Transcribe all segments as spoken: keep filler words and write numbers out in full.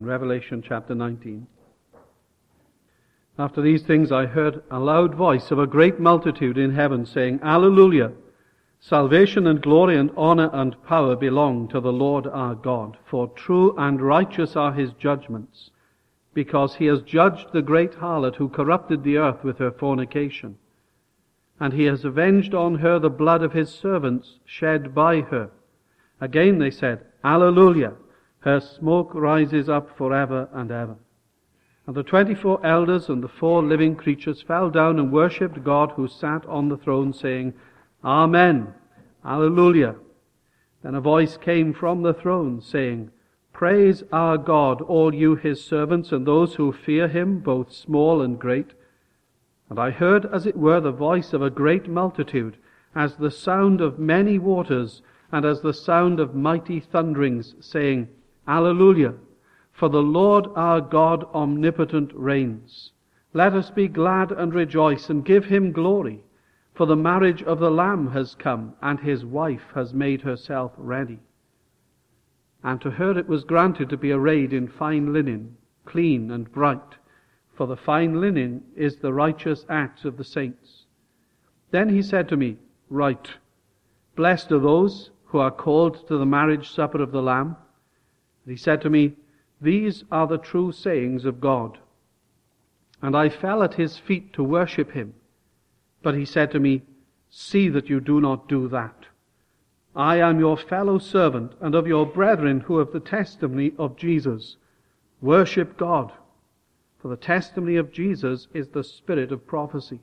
Revelation chapter nineteen. After these things I heard a loud voice of a great multitude in heaven saying, Alleluia! Salvation and glory and honor and power belong to the Lord our God, for true and righteous are his judgments, because he has judged the great harlot who corrupted the earth with her fornication. And he has avenged on her the blood of his servants shed by her. Again they said, Alleluia! Her smoke rises up forever and ever. And the twenty-four elders and the four living creatures fell down and worshipped God who sat on the throne, saying, Amen. Alleluia. Then a voice came from the throne, saying, Praise our God, all you his servants, and those who fear him, both small and great. And I heard, as it were, the voice of a great multitude, as the sound of many waters, and as the sound of mighty thunderings, saying, Alleluia! For the Lord our God omnipotent reigns. Let us be glad and rejoice and give him glory. For the marriage of the Lamb has come, and his wife has made herself ready. And to her it was granted to be arrayed in fine linen, clean and bright. For the fine linen is the righteous acts of the saints. Then he said to me, Write, Blessed are those who are called to the marriage supper of the Lamb. And he said to me, These are the true sayings of God. And I fell at his feet to worship him. But he said to me, See that you do not do that. I am your fellow servant and of your brethren who have the testimony of Jesus. Worship God. For the testimony of Jesus is the spirit of prophecy.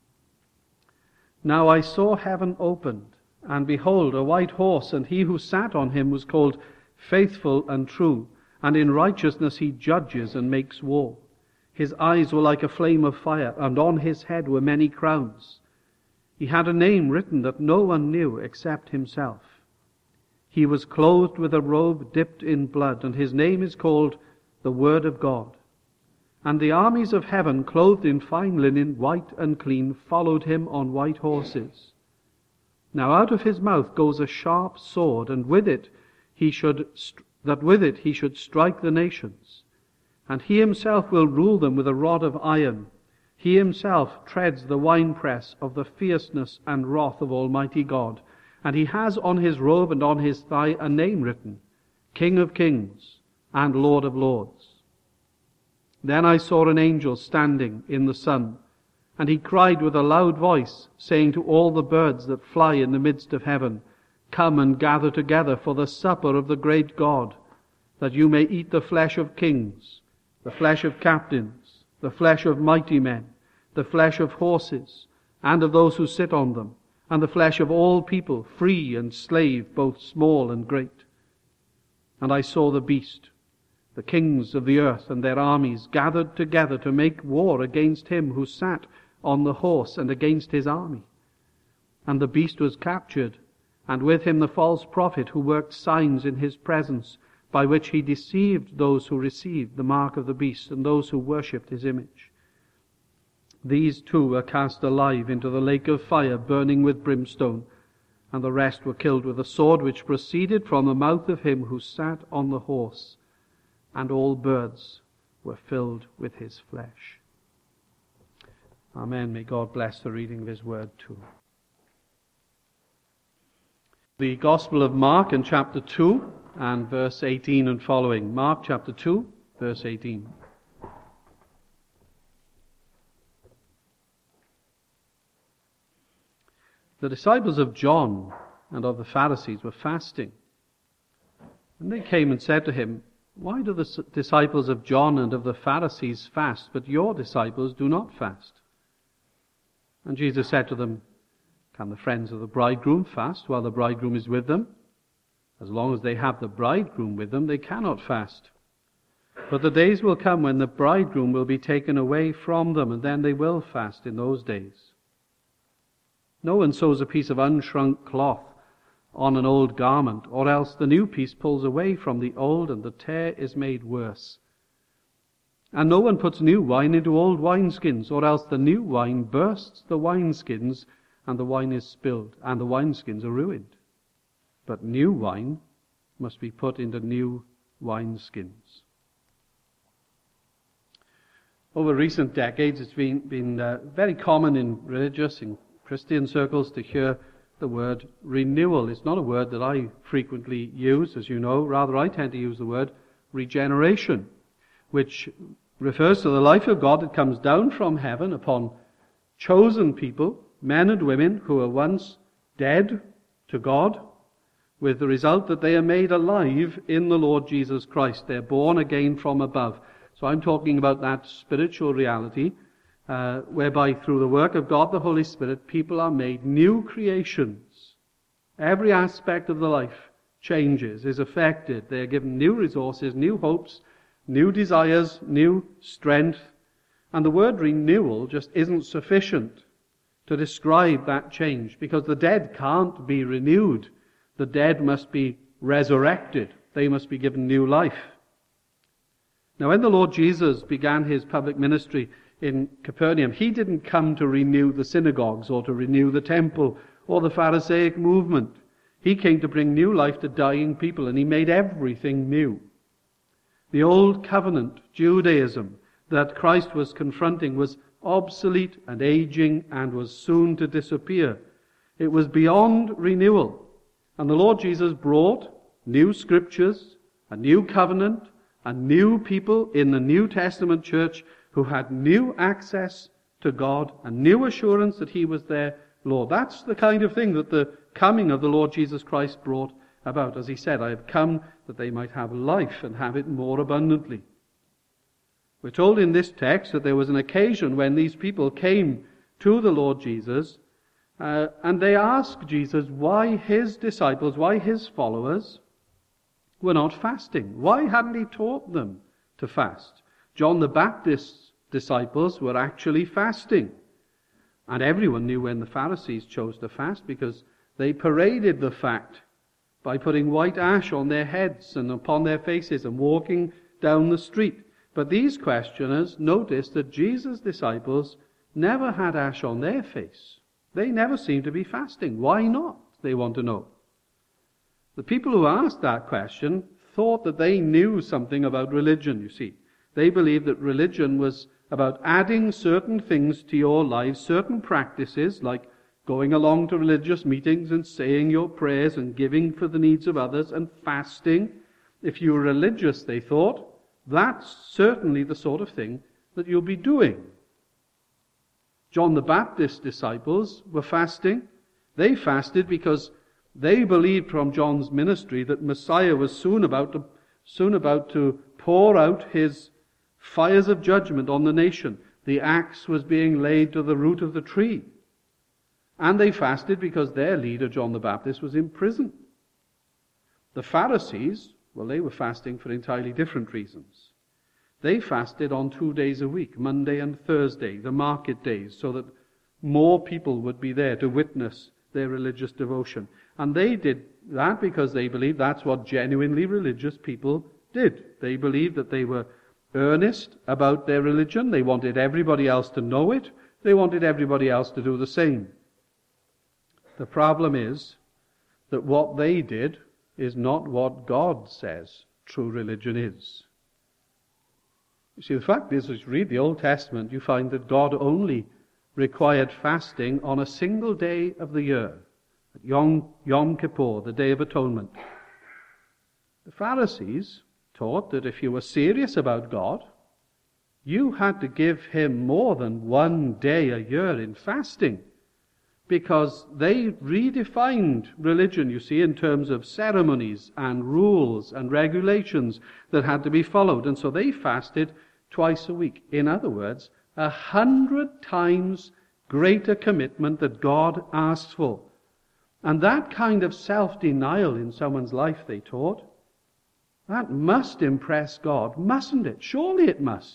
Now I saw heaven opened, and behold, a white horse, and he who sat on him was called Faithful and True, and in righteousness he judges and makes war. His eyes were like a flame of fire, and on his head were many crowns. He had a name written that no one knew except himself. He was clothed with a robe dipped in blood, and his name is called the Word of God. And the armies of heaven, clothed in fine linen, white and clean, followed him on white horses. Now out of his mouth goes a sharp sword, and with it he should that with it he should strike the nations. And he himself will rule them with a rod of iron. He himself treads the winepress of the fierceness and wrath of Almighty God. And he has on his robe and on his thigh a name written, King of Kings and Lord of Lords. Then I saw an angel standing in the sun, and he cried with a loud voice, saying to all the birds that fly in the midst of heaven, Come and gather together for the supper of the great God, that you may eat the flesh of kings, the flesh of captains, the flesh of mighty men, the flesh of horses, and of those who sit on them, and the flesh of all people, free and slave, both small and great. And I saw the beast, the kings of the earth and their armies, gathered together to make war against him who sat on the horse and against his army. And the beast was captured, and with him the false prophet who worked signs in his presence, by which he deceived those who received the mark of the beast and those who worshipped his image. These two were cast alive into the lake of fire burning with brimstone, and the rest were killed with a sword which proceeded from the mouth of him who sat on the horse, and all birds were filled with his flesh. Amen. May God bless the reading of his word too. The Gospel of Mark in chapter two and verse eighteen and following. Mark chapter two, verse eighteen. The disciples of John and of the Pharisees were fasting. And they came and said to him, Why do the disciples of John and of the Pharisees fast, but your disciples do not fast? And Jesus said to them, Can the friends of the bridegroom fast while the bridegroom is with them? As long as they have the bridegroom with them, they cannot fast. But the days will come when the bridegroom will be taken away from them, and then they will fast in those days. No one sews a piece of unshrunk cloth on an old garment, or else the new piece pulls away from the old, and the tear is made worse. And no one puts new wine into old wineskins, or else the new wine bursts the wineskins, and the wine is spilled, and the wineskins are ruined. But new wine must be put into new wineskins. Over recent decades, it's been, been uh, very common in religious and Christian circles to hear the word renewal. It's not a word that I frequently use, as you know. Rather, I tend to use the word regeneration, which refers to the life of God that comes down from heaven upon chosen people, men and women who were once dead to God, with the result that they are made alive in the Lord Jesus Christ. They're born again from above. So I'm talking about that spiritual reality, uh, whereby through the work of God the Holy Spirit, people are made new creations. Every aspect of the life changes, is affected. They are given new resources, new hopes, new desires, new strength. And the word renewal just isn't sufficient to describe that change, because the dead can't be renewed. The dead must be resurrected. They must be given new life. Now, when the Lord Jesus began his public ministry in Capernaum, he didn't come to renew the synagogues or to renew the temple or the Pharisaic movement. He came to bring new life to dying people, and he made everything new. The old covenant Judaism that Christ was confronting was obsolete and aging and was soon to disappear. It was beyond renewal. And the Lord Jesus brought new scriptures, a new covenant, and new people in the New Testament church who had new access to God and new assurance that he was their Lord. That's the kind of thing that the coming of the Lord Jesus Christ brought about. As he said, I have come that they might have life and have it more abundantly. We're told in this text that there was an occasion when these people came to the Lord Jesus uh, and they asked Jesus why his disciples, why his followers were not fasting. Why hadn't he taught them to fast? John the Baptist's disciples were actually fasting. And everyone knew when the Pharisees chose to fast, because they paraded the fact by putting white ash on their heads and upon their faces and walking down the street. But these questioners noticed that Jesus' disciples never had ash on their face. They never seemed to be fasting. Why not? They want to know. The people who asked that question thought that they knew something about religion, you see. They believed that religion was about adding certain things to your lives, certain practices, like going along to religious meetings and saying your prayers and giving for the needs of others and fasting. If you were religious, they thought, that's certainly the sort of thing that you'll be doing. John the Baptist's disciples were fasting. They fasted because they believed from John's ministry that Messiah was soon about to, soon about to pour out his fires of judgment on the nation. The axe was being laid to the root of the tree. And they fasted because their leader, John the Baptist, was in prison. The Pharisees, well, they were fasting for entirely different reasons. They fasted on two days a week, Monday and Thursday, the market days, so that more people would be there to witness their religious devotion. And they did that because they believed that's what genuinely religious people did. They believed that they were earnest about their religion. They wanted everybody else to know it. They wanted everybody else to do the same. The problem is that what they did is not what God says true religion is. You see, the fact is, as you read the Old Testament, you find that God only required fasting on a single day of the year, Yom, Yom Kippur, the Day of Atonement. The Pharisees taught that if you were serious about God, you had to give him more than one day a year in fasting, because they redefined religion, you see, in terms of ceremonies and rules and regulations that had to be followed. And so they fasted twice a week. In other words, a hundred times greater commitment that God asks for. And that kind of self-denial in someone's life, they taught, that must impress God, mustn't it? Surely it must.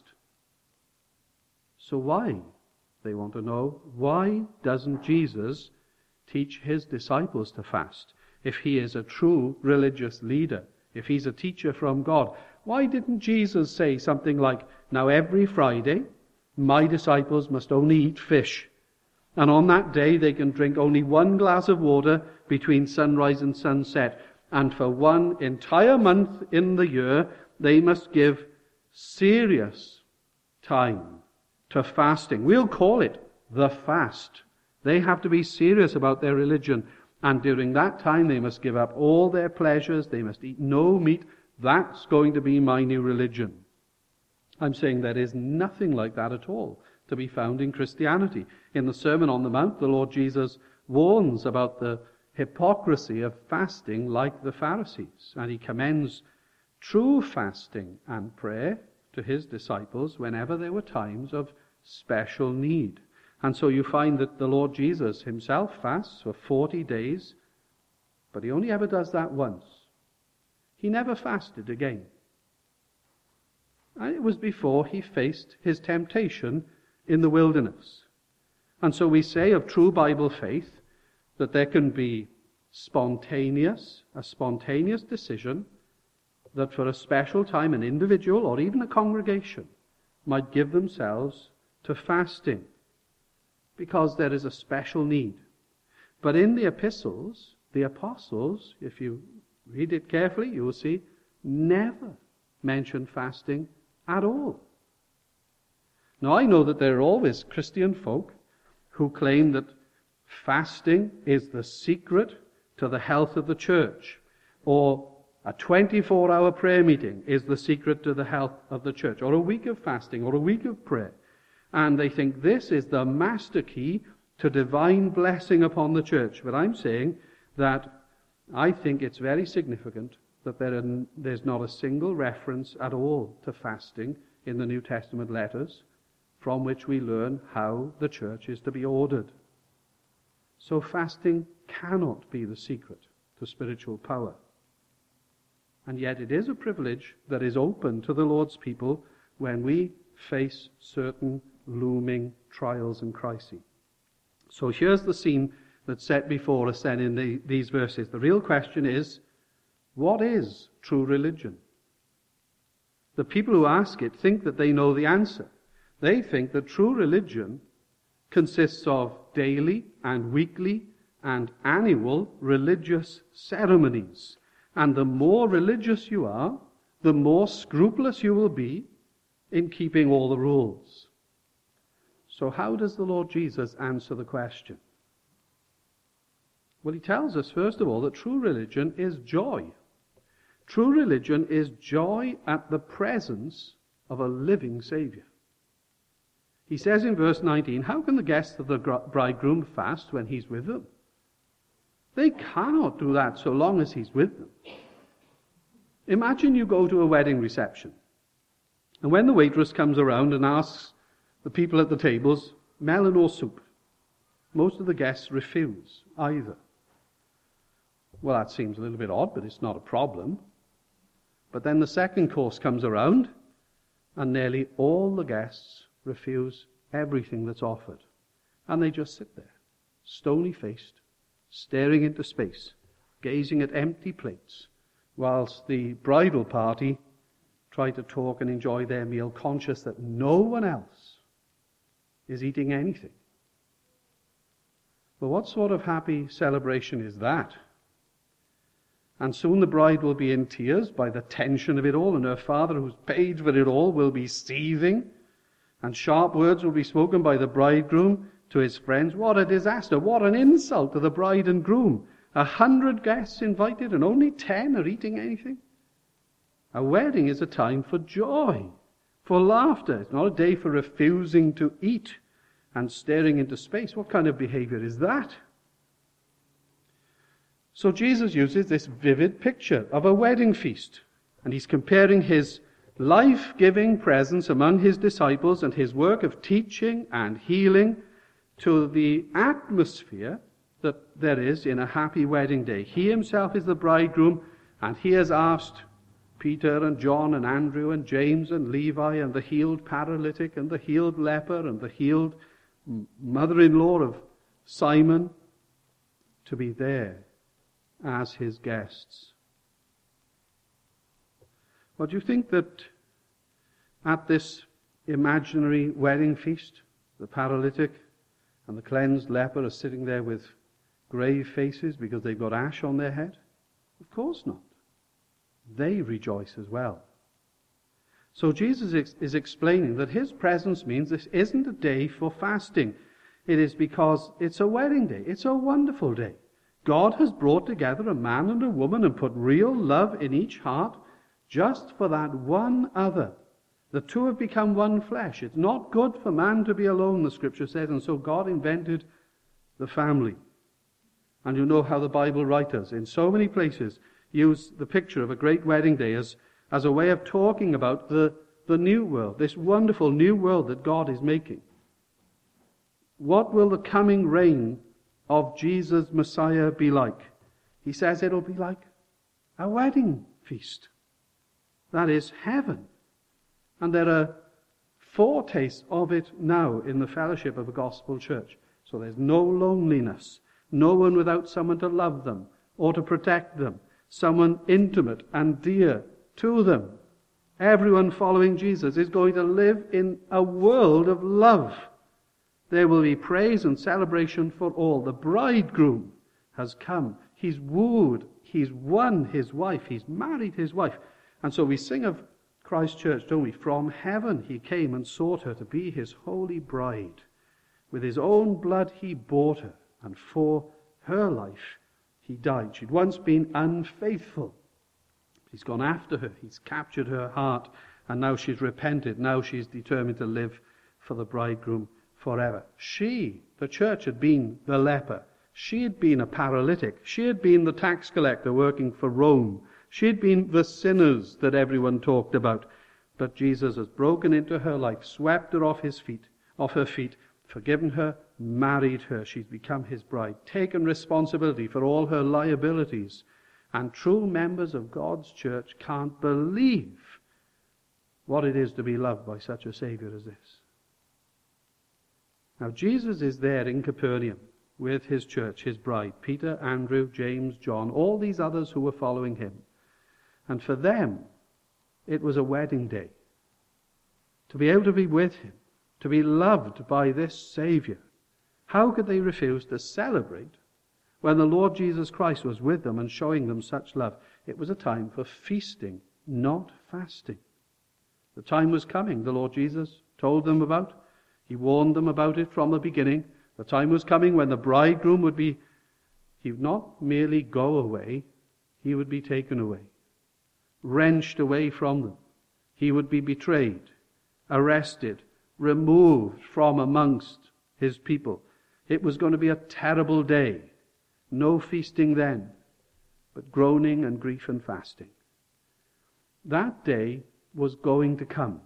So why? They want to know, why doesn't Jesus teach his disciples to fast? If he is a true religious leader, if he's a teacher from God, why didn't Jesus say something like, now every Friday, my disciples must only eat fish, and on that day they can drink only one glass of water between sunrise and sunset, and for one entire month in the year, they must give serious time to fasting. We'll call it the fast. They have to be serious about their religion. And during that time, they must give up all their pleasures. They must eat no meat. That's going to be my new religion. I'm saying there is nothing like that at all to be found in Christianity. In the Sermon on the Mount, the Lord Jesus warns about the hypocrisy of fasting like the Pharisees. And he commends true fasting and prayer to his disciples whenever there were times of special need. And so you find that the Lord Jesus himself fasts for forty days, but he only ever does that once. He never fasted again. And it was before he faced his temptation in the wilderness. And so we say of true Bible faith that there can be spontaneous, a spontaneous decision that for a special time an individual or even a congregation might give themselves to fasting because there is a special need. But in the epistles, the apostles, if you read it carefully, you will see, never mention fasting at all. Now I know that there are always Christian folk who claim that fasting is the secret to the health of the church, or a twenty-four hour prayer meeting is the secret to the health of the church, or a week of fasting, or a week of prayer. And they think this is the master key to divine blessing upon the church. But I'm saying that I think it's very significant that there are, there's not a single reference at all to fasting in the New Testament letters, from which we learn how the church is to be ordered. So fasting cannot be the secret to spiritual power. And yet it is a privilege that is open to the Lord's people when we face certain looming trials and crises. So here's the scene that's set before us then in the, these verses. The real question is, what is true religion? The people who ask it think that they know the answer. They think that true religion consists of daily and weekly and annual religious ceremonies. And the more religious you are, the more scrupulous you will be in keeping all the rules. So how does the Lord Jesus answer the question? Well, he tells us, first of all, that true religion is joy. True religion is joy at the presence of a living Savior. He says in verse nineteen, how can the guests of the bridegroom fast when he's with them? They cannot do that so long as he's with them. Imagine you go to a wedding reception, and when the waitress comes around and asks the people at the tables, melon or soup, most of the guests refuse either. Well, that seems a little bit odd, but it's not a problem. But then the second course comes around, and nearly all the guests refuse everything that's offered. And they just sit there, stony-faced, staring into space, gazing at empty plates, whilst the bridal party try to talk and enjoy their meal, conscious that no one else is eating anything. Well, what sort of happy celebration is that? And soon the bride will be in tears by the tension of it all, and her father, who's paid for it all, will be seething, and sharp words will be spoken by the bridegroom to his friends. What a disaster, what an insult to the bride and groom. A hundred guests invited and only ten are eating anything. A wedding is a time for joy, for laughter. It's not a day for refusing to eat and staring into space. What kind of behavior is that? So Jesus uses this vivid picture of a wedding feast, and he's comparing his life-giving presence among his disciples and his work of teaching and healing to the atmosphere that there is in a happy wedding day. He himself is the bridegroom, and he has asked Peter and John and Andrew and James and Levi and the healed paralytic and the healed leper and the healed mother-in-law of Simon to be there as his guests. Well, do you think that at this imaginary wedding feast, the paralytic and the cleansed leper are sitting there with grave faces because they've got ash on their head? Of course not. They rejoice as well. So Jesus is, is explaining that his presence means this isn't a day for fasting. It is because it's a wedding day. It's a wonderful day. God has brought together a man and a woman and put real love in each heart just for that one other. The two have become one flesh. It's not good for man to be alone, the scripture says, and so God invented the family. And you know how the Bible writers in so many places use the picture of a great wedding day as, as a way of talking about the, the new world, this wonderful new world that God is making. What will the coming reign of Jesus Messiah be like? He says it'll be like a wedding feast. That is heaven. And there are foretastes of it now in the fellowship of a gospel church. So there's no loneliness, no one without someone to love them or to protect them, someone intimate and dear to them. Everyone following Jesus is going to live in a world of love. There will be praise and celebration for all. The bridegroom has come. He's wooed. He's won his wife. He's married his wife. And so we sing of Christ Church, don't we? From heaven he came and sought her to be his holy bride. With his own blood he bought her, and for her life he died. She'd once been unfaithful. He's gone after her. He's captured her heart, and now she's repented. Now she's determined to live for the bridegroom forever. She, the church, had been the leper. She had been a paralytic. She had been the tax collector working for Rome. She had been the sinners that everyone talked about. But Jesus has broken into her life, swept her off his feet, off her feet, forgiven her, married her. She's become his bride, taken responsibility for all her liabilities. And true members of God's church can't believe what it is to be loved by such a Savior as this. Now Jesus is there in Capernaum with his church, his bride, Peter, Andrew, James, John, all these others who were following him. And for them, it was a wedding day. To be able to be with him, to be loved by this Savior. How could they refuse to celebrate when the Lord Jesus Christ was with them and showing them such love? It was a time for feasting, not fasting. The time was coming, the Lord Jesus told them about. He warned them about it from the beginning. The time was coming when the bridegroom would be, he would not merely go away, he would be taken away, wrenched away from them. He would be betrayed, arrested, removed from amongst his people. It was going to be a terrible day. No feasting then, but groaning and grief and fasting. That day was going to come.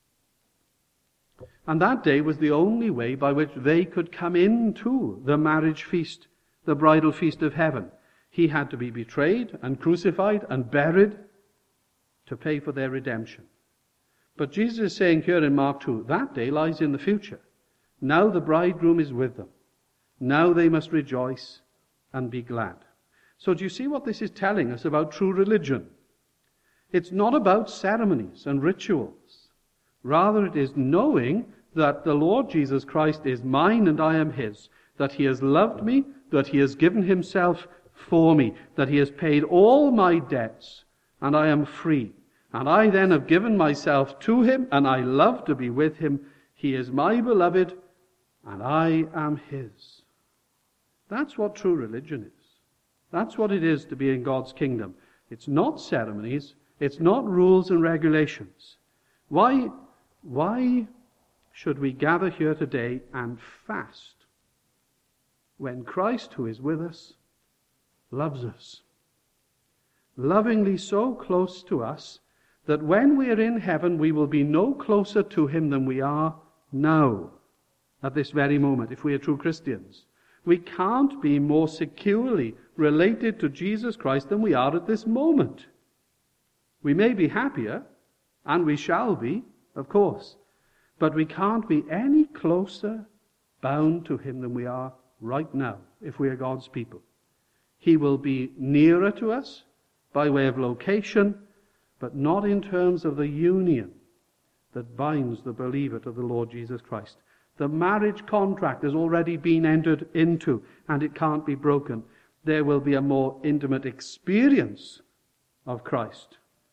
And that day was the only way by which they could come into the marriage feast, the bridal feast of heaven. He had to be betrayed and crucified and buried to pay for their redemption. But Jesus is saying here in Mark two, that day lies in the future. Now the bridegroom is with them. Now they must rejoice and be glad. So do you see what this is telling us about true religion? It's not about ceremonies and rituals. Rather, it is knowing that the Lord Jesus Christ is mine and I am his, that he has loved me, that he has given himself for me, that he has paid all my debts, and I am free. And I then have given myself to him, and I love to be with him. He is my beloved, and I am his. That's what true religion is. That's what it is to be in God's kingdom. It's not ceremonies. It's not rules and regulations. Why, why should we gather here today and fast when Christ, who is with us, loves us? Lovingly so close to us that when we are in heaven, we will be no closer to him than we are now, at this very moment, if we are true Christians. We can't be more securely related to Jesus Christ than we are at this moment. We may be happier, and we shall be, of course, but we can't be any closer bound to him than we are right now, if we are God's people. He will be nearer to us by way of location, but not in terms of the union that binds the believer to the Lord Jesus Christ. The marriage contract has already been entered into, and it can't be broken. There will be a more intimate experience of Christ,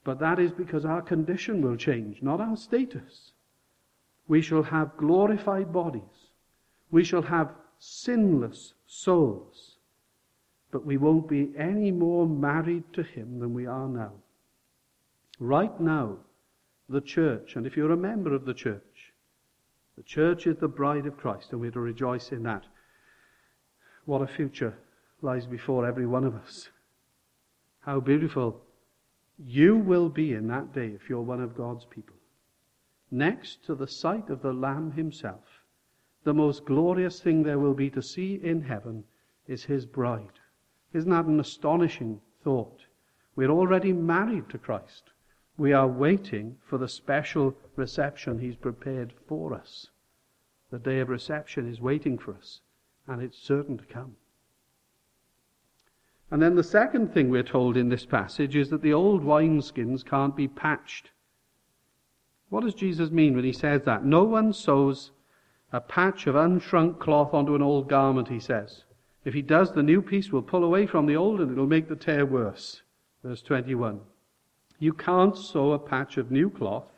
But that is because our condition will change, not our status. We shall have glorified bodies. We shall have sinless souls. But we won't be any more married to him than we are now. Right now, the church, and if you're a member of the church, the church is the bride of Christ, and we're to rejoice in that. What a future lies before every one of us. How beautiful you will be in that day if you're one of God's people. Next to the sight of the Lamb himself, the most glorious thing there will be to see in heaven is his bride. Isn't that an astonishing thought? We're already married to Christ. We are waiting for the special reception he's prepared for us. The day of reception is waiting for us, and it's certain to come. And then the second thing we're told in this passage is that the old wineskins can't be patched. What does Jesus mean when he says that? No one sews a patch of unshrunk cloth onto an old garment, he says. If he does, the new piece will pull away from the old and it'll make the tear worse. Verse twenty-one. You can't sew a patch of new cloth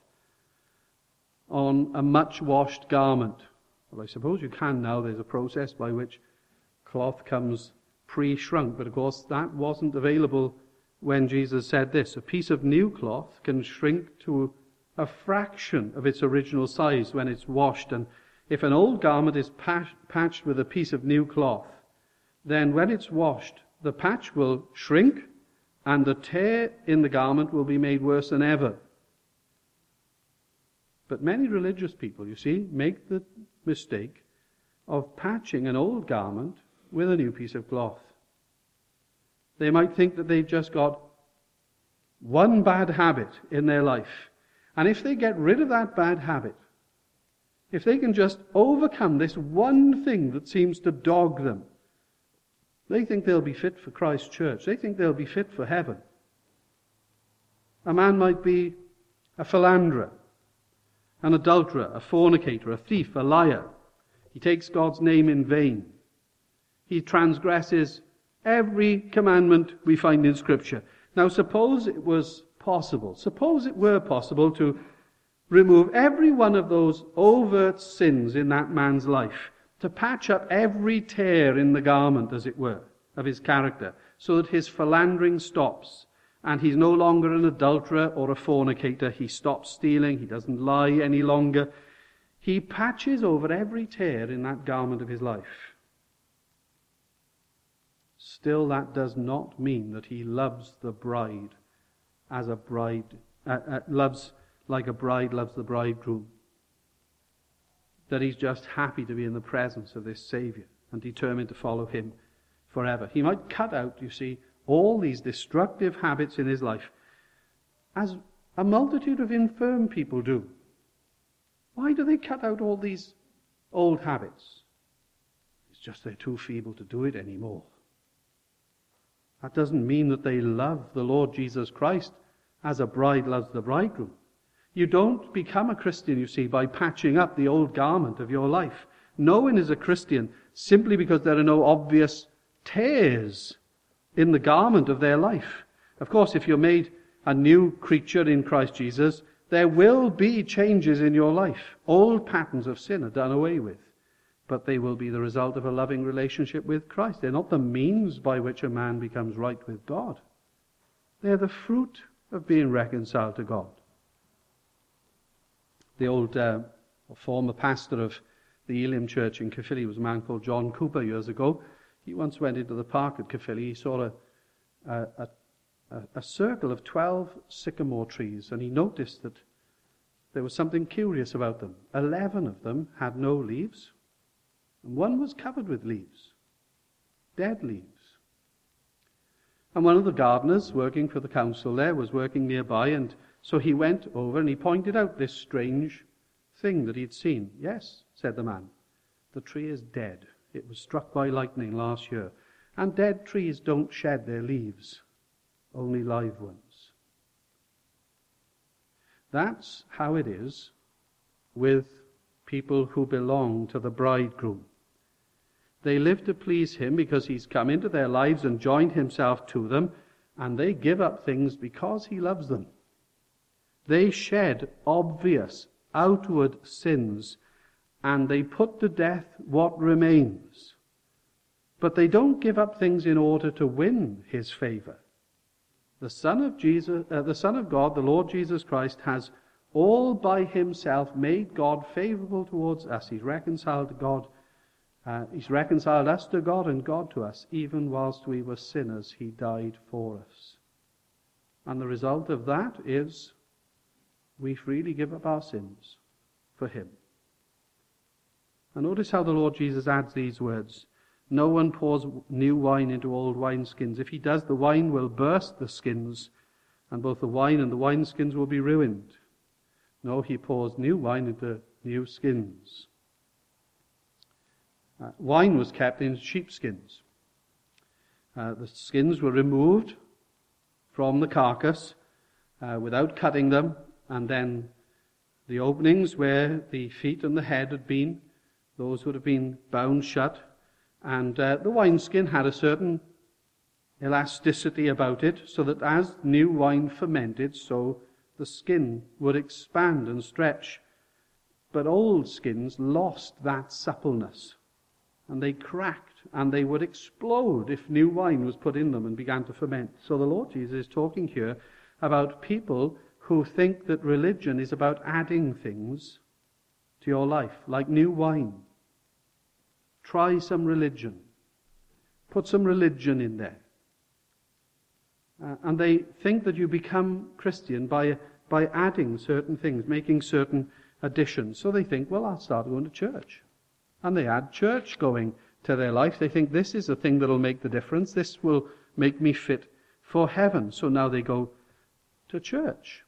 on a much-washed garment. Well, I suppose you can now. There's a process by which cloth comes pre-shrunk, but of course that wasn't available when Jesus said this. A piece of new cloth can shrink to a fraction of its original size when it's washed, and if an old garment is patch- patched with a piece of new cloth, then when it's washed, the patch will shrink and the tear in the garment will be made worse than ever. But many religious people, you see, make the mistake of patching an old garment with a new piece of cloth. They might think that they've just got one bad habit in their life. And if they get rid of that bad habit, if they can just overcome this one thing that seems to dog them, they think they'll be fit for Christ's church. They think they'll be fit for heaven. A man might be a philanderer, an adulterer, a fornicator, a thief, a liar. He takes God's name in vain. He transgresses every commandment we find in Scripture. Now, suppose it was possible, suppose it were possible to remove every one of those overt sins in that man's life, to patch up every tear in the garment, as it were, of his character, so that his philandering stops, and he's no longer an adulterer or a fornicator. He stops stealing, he doesn't lie any longer. He patches over every tear in that garment of his life. Still, that does not mean that he loves the bride as a bride, uh, uh, loves like a bride loves the bridegroom. That he's just happy to be in the presence of this Savior and determined to follow him forever. He might cut out, you see, all these destructive habits in his life, as a multitude of infirm people do. Why do they cut out all these old habits? It's just they're too feeble to do it anymore. That doesn't mean that they love the Lord Jesus Christ as a bride loves the bridegroom. You don't become a Christian, you see, by patching up the old garment of your life. No one is a Christian simply because there are no obvious tears in the garment of their life. Of course, if you're made a new creature in Christ Jesus, there will be changes in your life. Old patterns of sin are done away with, but they will be the result of a loving relationship with Christ. They're not the means by which a man becomes right with God. They're the fruit of being reconciled to God. The old uh, former pastor of the Elim Church in Caerphilly was a man called John Cooper years ago. He once went into the park at Caerphilly. He saw a, a, a, a circle of twelve sycamore trees, and he noticed that there was something curious about them. Eleven of them had no leaves, and one was covered with leaves, dead leaves. And one of the gardeners working for the council there was working nearby, and so he went over and he pointed out this strange thing that he'd seen. Yes, said the man, the tree is dead. It was struck by lightning last year. And dead trees don't shed their leaves, only live ones. That's how it is with people who belong to the bridegroom. They live to please him because he's come into their lives and joined himself to them, and they give up things because he loves them. They shed obvious, outward sins, and they put to death what remains. But they don't give up things in order to win his favor. The Son of Jesus, uh, the Son of God, the Lord Jesus Christ, has all by himself made God favorable towards us. He's reconciled to God. Uh, he's reconciled us to God and God to us. Even whilst we were sinners, he died for us. And the result of that is we freely give up our sins for him. And notice how the Lord Jesus adds these words. No one pours new wine into old wineskins. If he does, the wine will burst the skins, and both the wine and the wineskins will be ruined. No, he pours new wine into new skins. Uh, wine was kept in sheepskins. Uh, the skins were removed from the carcass uh, without cutting them, and then the openings where the feet and the head had been, those would have been bound shut, and uh, the wineskin had a certain elasticity about it, so that as new wine fermented, so the skin would expand and stretch. But old skins lost that suppleness, and they cracked, and they would explode if new wine was put in them and began to ferment. So the Lord Jesus is talking here about people who think that religion is about adding things to your life, like new wine. Try some religion. Put some religion in there. Uh, and they think that you become Christian by, by adding certain things, making certain additions. So they think, well, I'll start going to church. And they add church going to their life. They think this is the thing that will make the difference. This will make me fit for heaven. So now they go to church.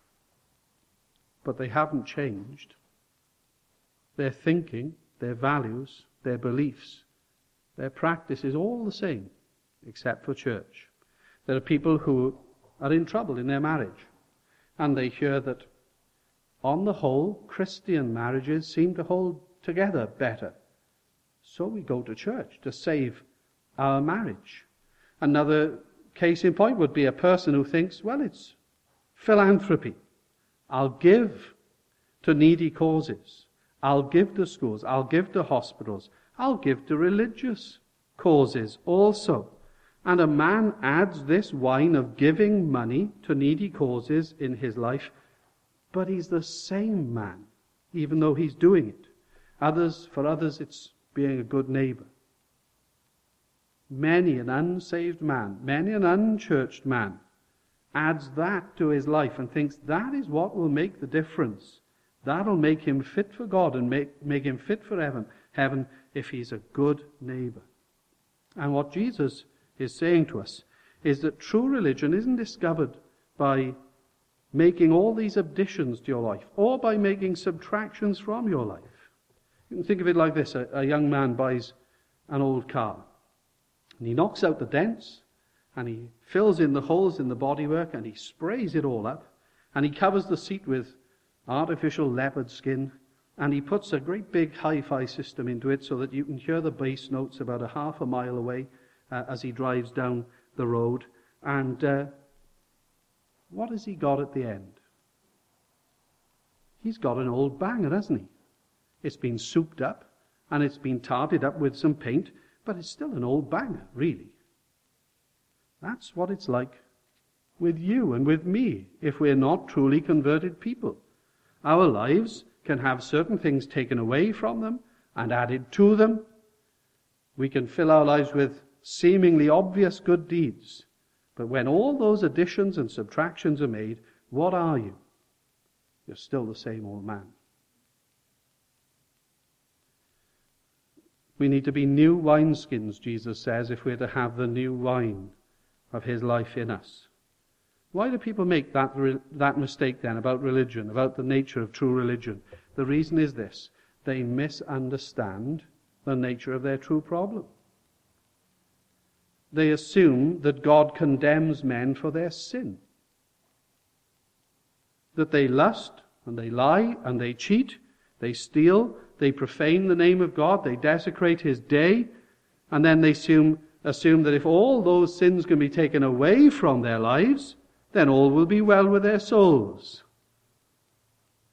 But they haven't changed their thinking, their values, their beliefs. Their practice is all the same, except for church. There are people who are in trouble in their marriage, and they hear that, on the whole, Christian marriages seem to hold together better. So we go to church to save our marriage. Another case in point would be a person who thinks, well, it's philanthropy. I'll give to needy causes. I'll give to schools. I'll give to hospitals. I'll give to religious causes also. And a man adds this wine of giving money to needy causes in his life, but he's the same man, even though he's doing it. Others, for others, it's being a good neighbor. Many an unsaved man, many an unchurched man, adds that to his life and thinks that is what will make the difference. That'll make him fit for God and make, make him fit for heaven, heaven if he's a good neighbor. And what Jesus is saying to us is that true religion isn't discovered by making all these additions to your life or by making subtractions from your life. You can think of it like this. A, a young man buys an old car, and he knocks out the dents, and he fills in the holes in the bodywork, and he sprays it all up, and he covers the seat with artificial leopard skin, and he puts a great big hi-fi system into it so that you can hear the bass notes about a half a mile away uh, as he drives down the road. And uh, what has he got at the end? He's got an old banger, hasn't he? It's been souped up, and it's been tarted up with some paint, but it's still an old banger, really. That's what it's like with you and with me if we're not truly converted people. Our lives can have certain things taken away from them and added to them. We can fill our lives with seemingly obvious good deeds. But when all those additions and subtractions are made, what are you? You're still the same old man. We need to be new wineskins, Jesus says, if we're to have the new wine of his life in us. Why do people make that that mistake then about religion, about the nature of true religion? The reason is this: they misunderstand the nature of their true problem. They assume that God condemns men for their sin, that they lust and they lie and they cheat, they steal, they profane the name of God, they desecrate his day, and then they assume, assume that if all those sins can be taken away from their lives, then all will be well with their souls.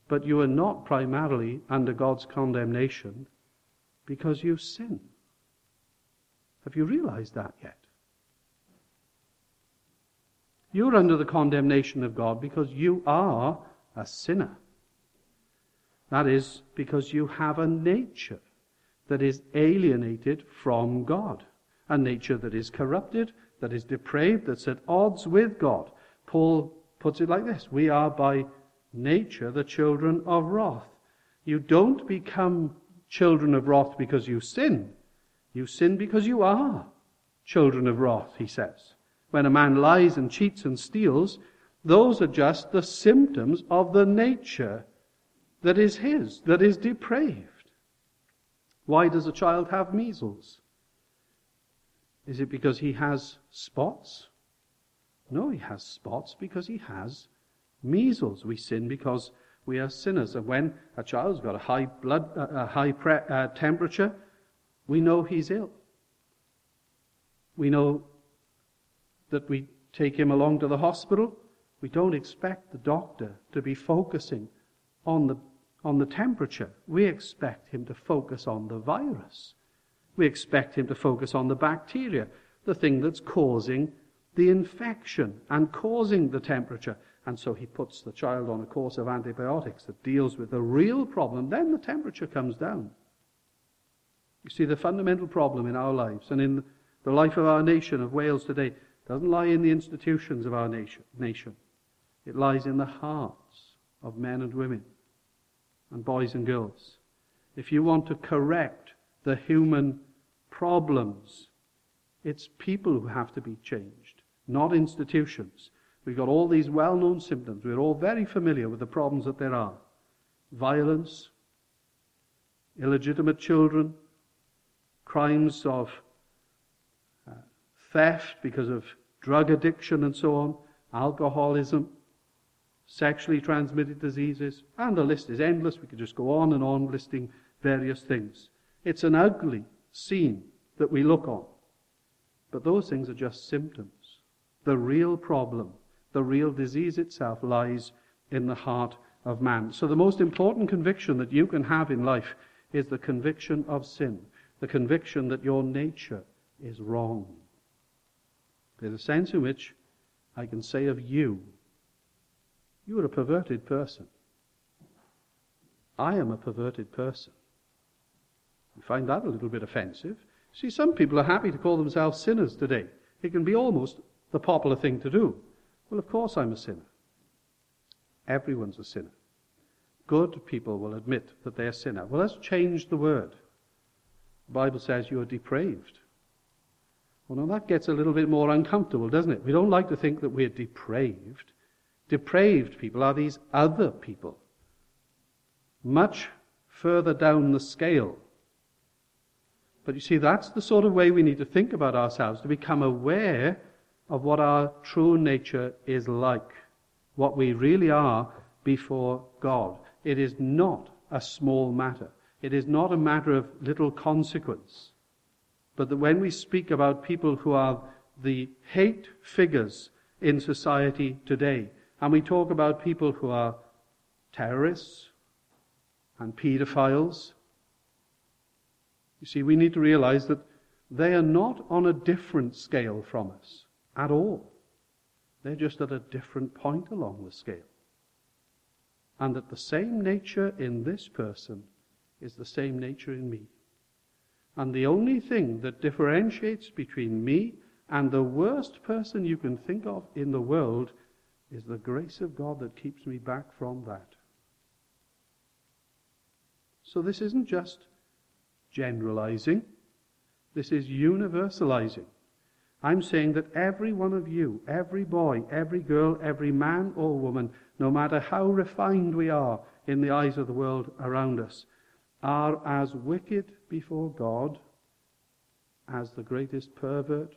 But you are not primarily under God's condemnation because you sin. Have you realized that yet? You're under the condemnation of God because you are a sinner. That is, because you have a nature that is alienated from God. A nature that is corrupted, that is depraved, that's at odds with God. Paul puts it like this: we are by nature the children of wrath. You don't become children of wrath because you sin. You sin because you are children of wrath, he says. When a man lies and cheats and steals, those are just the symptoms of the nature that is his, that is depraved. Why does a child have measles? Is it because he has spots? No, he has spots because he has measles. We sin because we are sinners. And when a child's got a high blood, uh, a high pre- uh, temperature, we know he's ill. We know that we take him along to the hospital. We don't expect the doctor to be focusing on the on the temperature. We expect him to focus on the virus. We expect him to focus on the bacteria, the thing that's causing the infection and causing the temperature. And so he puts the child on a course of antibiotics that deals with the real problem. Then the temperature comes down. You see, the fundamental problem in our lives and in the life of our nation, of Wales today, doesn't lie in the institutions of our nation. nation. It lies in the hearts of men and women and boys and girls. If you want to correct the human problems, it's people who have to be changed, not institutions. We've got all these well-known symptoms. We're all very familiar with the problems that there are. Violence, illegitimate children, crimes of uh, theft because of drug addiction and so on, alcoholism, sexually transmitted diseases, and the list is endless. We could just go on and on listing various things. It's an ugly scene that we look on. But those things are just symptoms. The real problem, the real disease itself, lies in the heart of man. So the most important conviction that you can have in life is the conviction of sin, the conviction that your nature is wrong. There's a sense in which I can say of you, you are a perverted person. I am a perverted person. You find that a little bit offensive. See, some people are happy to call themselves sinners today. It can be almost the popular thing to do. Well, of course I'm a sinner. Everyone's a sinner. Good people will admit that they're a sinner. Well, let's change the word. The Bible says you are depraved. Well, now that gets a little bit more uncomfortable, doesn't it? We don't like to think that we're depraved. Depraved people are these other people, much further down the scale. But you see, that's the sort of way we need to think about ourselves, to become aware of what our true nature is like, what we really are before God. It is not a small matter. It is not a matter of little consequence. But that when we speak about people who are the hate figures in society today, and we talk about people who are terrorists and pedophiles, you see, we need to realize that they are not on a different scale from us at all. They're just at a different point along the scale. And that the same nature in this person is the same nature in me. And the only thing that differentiates between me and the worst person you can think of in the world is the grace of God that keeps me back from that. So this isn't just generalizing. This is universalizing. I'm saying that every one of you, every boy, every girl, every man or woman, no matter how refined we are in the eyes of the world around us, are as wicked before God as the greatest pervert,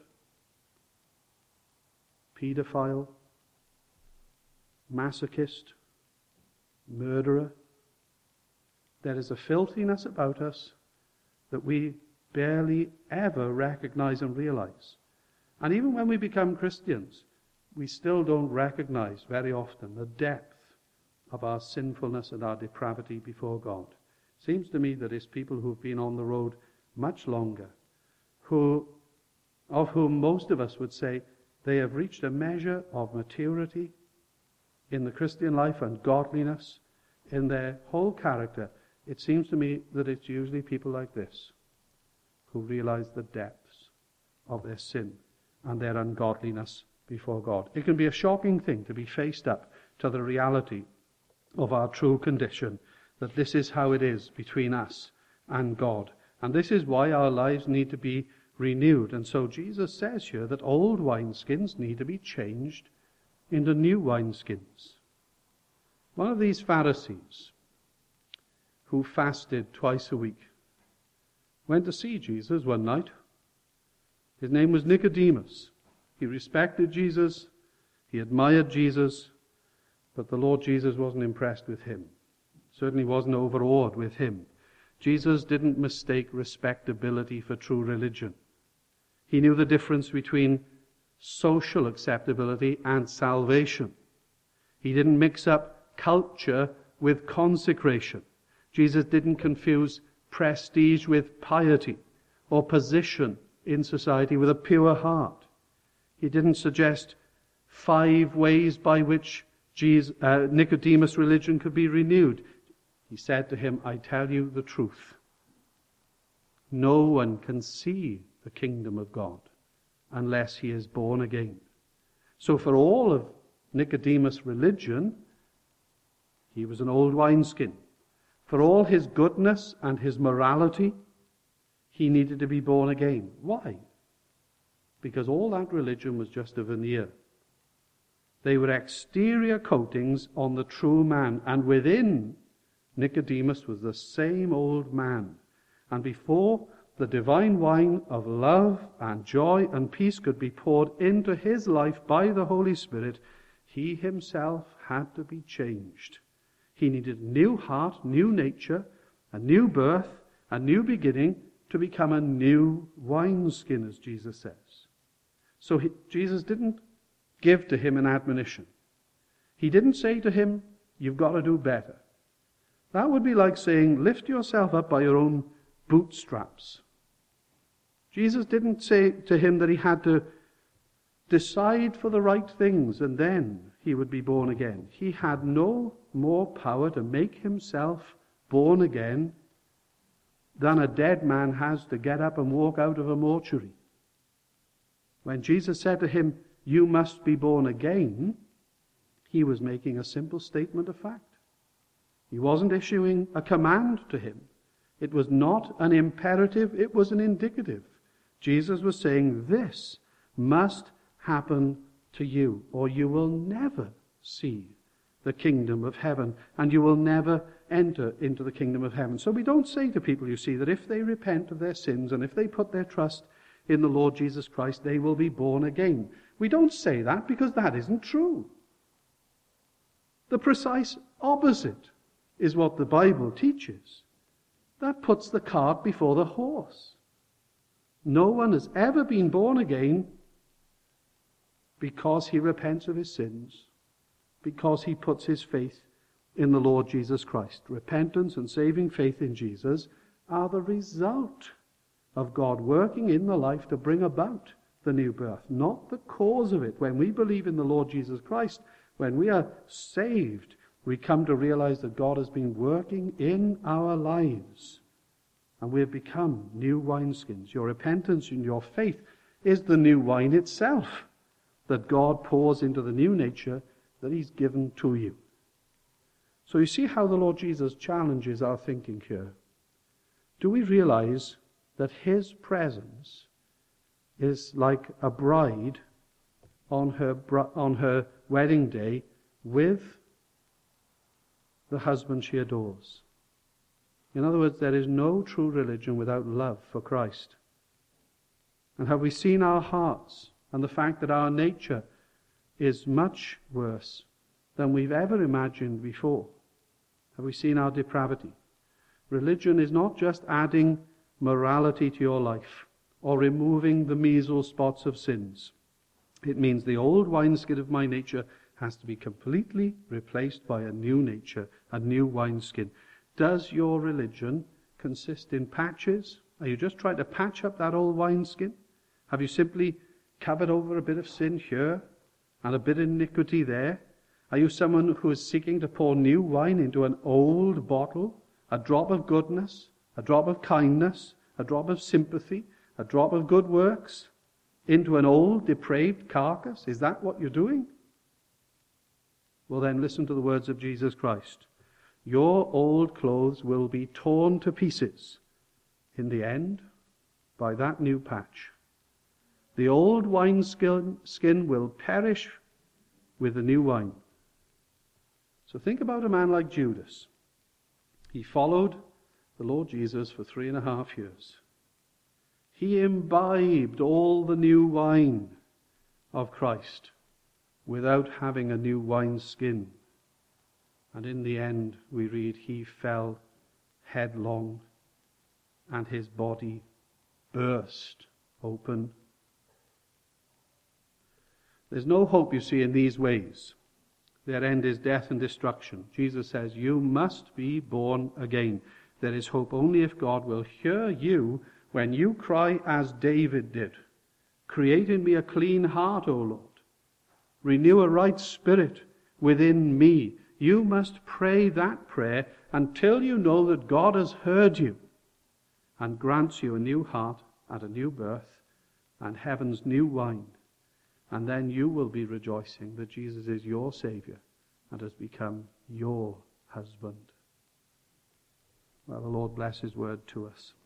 pedophile, masochist, murderer. There is a filthiness about us that we barely ever recognize and realize. And even when we become Christians, we still don't recognize very often the depth of our sinfulness and our depravity before God. Seems to me that it's people who've been on the road much longer, who, of whom most of us would say they have reached a measure of maturity in the Christian life and godliness in their whole character. It seems to me that it's usually people like this who realize the depths of their sin and their ungodliness before God. It can be a shocking thing to be faced up to the reality of our true condition, that this is how it is between us and God. And this is why our lives need to be renewed. And so Jesus says here that old wineskins need to be changed into new wineskins. One of these Pharisees who fasted twice a week went to see Jesus one night. His name was Nicodemus. He respected Jesus, he admired Jesus, but the Lord Jesus wasn't impressed with him. Certainly wasn't overawed with him. Jesus didn't mistake respectability for true religion. He knew the difference between social acceptability and salvation. He didn't mix up culture with consecration. Jesus didn't confuse prestige with piety or position in society with a pure heart. He didn't suggest five ways by which Jesus, uh, Nicodemus' religion could be renewed. He said to him, I tell you the truth. No one can see the kingdom of God unless he is born again. So for all of Nicodemus' religion, he was an old wineskin. For all his goodness and his morality, he needed to be born again. Why? Because all that religion was just a veneer. They were exterior coatings on the true man, and within Nicodemus was the same old man. And before the divine wine of love and joy and peace could be poured into his life by the Holy Spirit, he himself had to be changed. He needed a new heart, new nature, a new birth, a new beginning to become a new wineskin, as Jesus says. So he, Jesus didn't give to him an admonition. He didn't say to him, you've got to do better. That would be like saying, lift yourself up by your own bootstraps. Jesus didn't say to him that he had to decide for the right things and then he would be born again. He had no more power to make himself born again than a dead man has to get up and walk out of a mortuary. When Jesus said to him, you must be born again, he was making a simple statement of fact. He wasn't issuing a command to him. It was not an imperative, it was an indicative. Jesus was saying, this must happen to you, or you will never see the kingdom of heaven, and you will never enter into the kingdom of heaven. So we don't say to people, you see, that if they repent of their sins and if they put their trust in the Lord Jesus Christ, they will be born again. We don't say that because that isn't true. The precise opposite is what the Bible teaches. That puts the cart before the horse. No one has ever been born again because he repents of his sins, because he puts his faith in the Lord Jesus Christ. Repentance and saving faith in Jesus are the result of God working in the life to bring about the new birth, not the cause of it. When we believe in the Lord Jesus Christ, when we are saved, we come to realize that God has been working in our lives and we have become new wineskins. Your repentance and your faith is the new wine itself that God pours into the new nature that he's given to you. So you see how the Lord Jesus challenges our thinking here. Do we realize that his presence is like a bride on her, on her wedding day with the husband she adores? In other words, there is no true religion without love for Christ. And have we seen our hearts and the fact that our nature is much worse than we've ever imagined before? Have we seen our depravity? Religion is not just adding morality to your life or removing the measles spots of sins. It means the old wineskin of my nature has to be completely replaced by a new nature, a new wineskin. Does your religion consist in patches? Are you just trying to patch up that old wineskin? Have you simply covered over a bit of sin here and a bit of iniquity there? Are you someone who is seeking to pour new wine into an old bottle? A drop of goodness, a drop of kindness, a drop of sympathy, a drop of good works into an old depraved carcass? Is that what you're doing? Well then, listen to the words of Jesus Christ. Your old clothes will be torn to pieces in the end by that new patch. The old wineskin skin will perish with the new wine. So think about a man like Judas. He followed the Lord Jesus for three and a half years. He imbibed all the new wine of Christ without having a new wineskin. And in the end, we read, he fell headlong and his body burst open. There's no hope, you see, in these ways. Their end is death and destruction. Jesus says, you must be born again. There is hope only if God will hear you when you cry as David did. Create in me a clean heart, O Lord. Renew a right spirit within me. You must pray that prayer until you know that God has heard you and grants you a new heart and a new birth and heaven's new wine. And then you will be rejoicing that Jesus is your Savior and has become your husband. Well, the Lord bless his word to us.